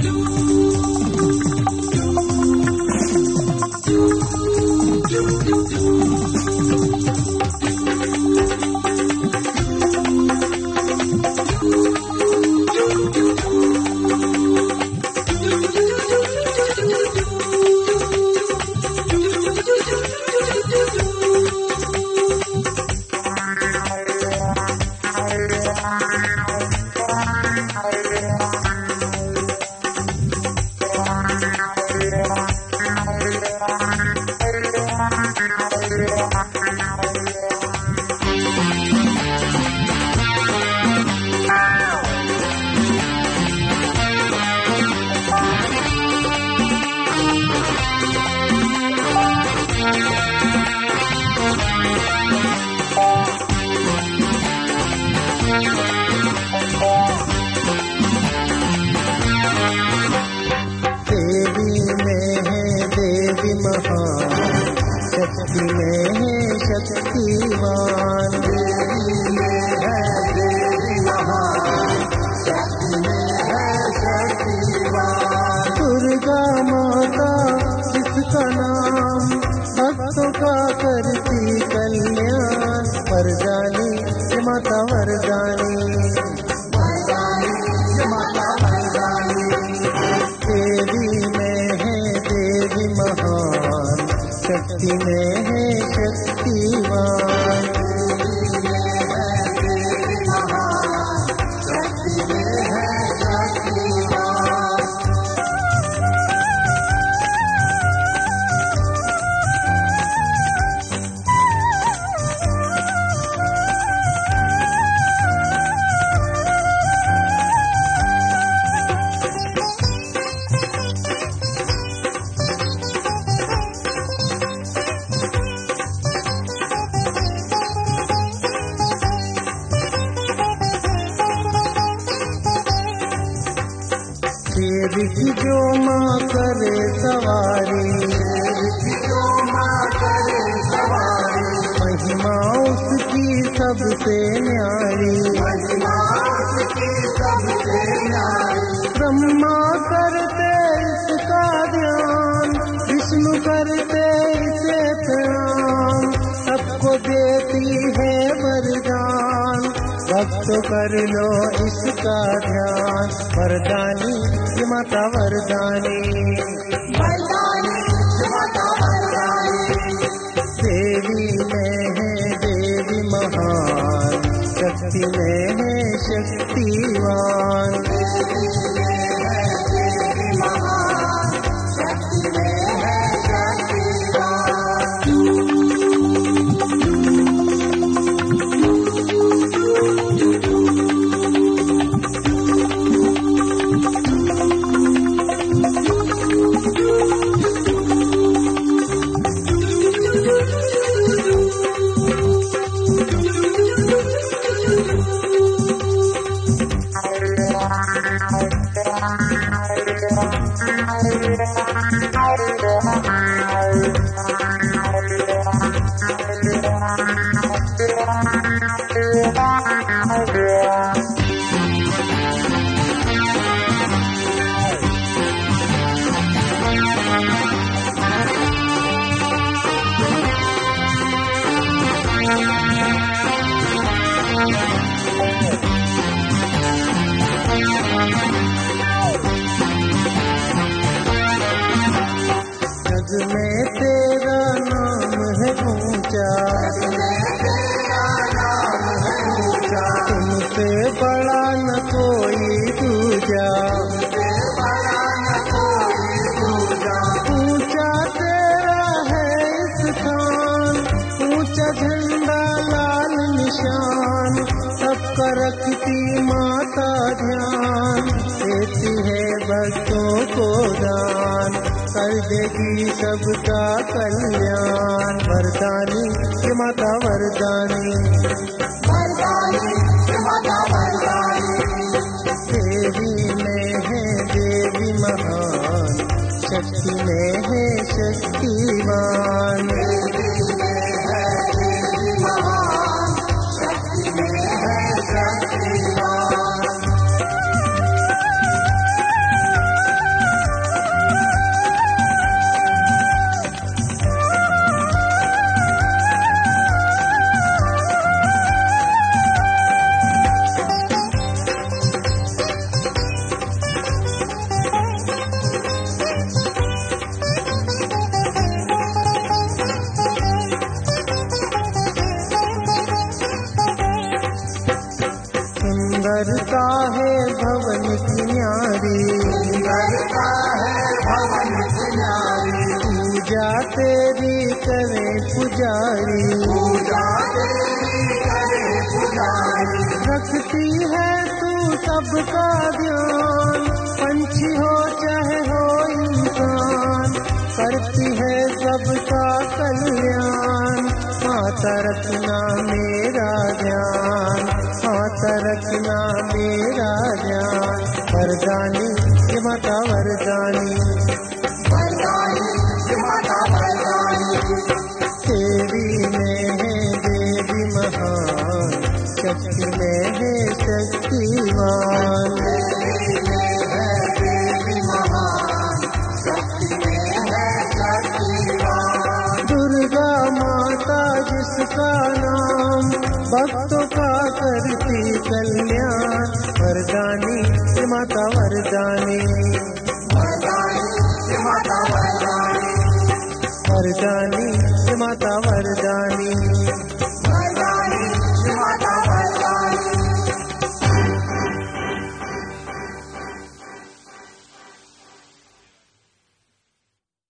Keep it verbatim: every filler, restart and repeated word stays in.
तो कर लो इसका ध्यान। वरदानी ये माता वरदानी, वरदानी ये माता वरदानी। देवी में है देवी महान, शक्ति में है शक्तिवान। देवी में है देवी महान, शक्ति में है शक्तिवान। जग में तेरा नाम है ऊंचा, तुमसे बड़ा न कोई दूजा। ऊंचा तेरा है स्थान, ऊंचा झंडा लाल निशान। सबका रखती माता ध्यान, देती है भक्तों को दान। कर देगी सबका कल्याण। वरदानी ये माता वरदानी, वरदानी ये माता वरदानी। देवी में है देवी महान, शक्ति में है शक्तिवान। देवी में है देवी महान, शक्ति में है शक्तिवान। तुम्हारी, सुंदरता है भवन तुम्हारी, पूजा तेरी करे पुजारी, पूजा तेरी करे पुजारी, रखती है तू सबका ध्यान, पंछी हो चाहे हो इंसान, करती है सबका कल्याण, माता रखना मेरा ध्यान, माता रखना मेरा ध्यान, वरदानी ये माता वरदानी, वरदानी ये माता वरदानी, तेरी में है देवी महान, शक्ति में है शक्तिमान, तेरी में है देवी महान, शक्ति में है शक्तिमान, दुर्गा माता जिसका नाम, भक्तों का करती कल्याण, वरदानी ये माता वरदानी, वरदानी ये माता वरदानी, वरदानी ये माता वरदानी।